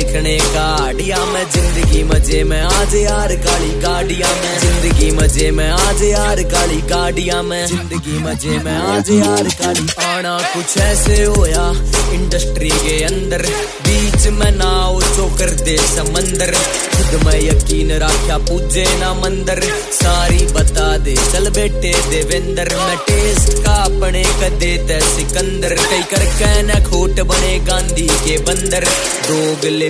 लिखने गाड़िया में, जिंदगी मजे में आज यार काली गाड़िया में, जिंदगी मजे में आज यार काली गाड़िया में, जिंदगी मजे में आज यार काली। आना कुछ ऐसे होया इंडस्ट्री के अंदर, बीच में नाव चोकर दे समंदर, खुद में यकीन राख्या पूजे ना मंदिर, सारी बता दे चल बेटे देवेंद्र। मैं टेस्ट का अपने कदे ते सिकंदर, कई कर कहना खोट बने गांधी के बंदर, दोगले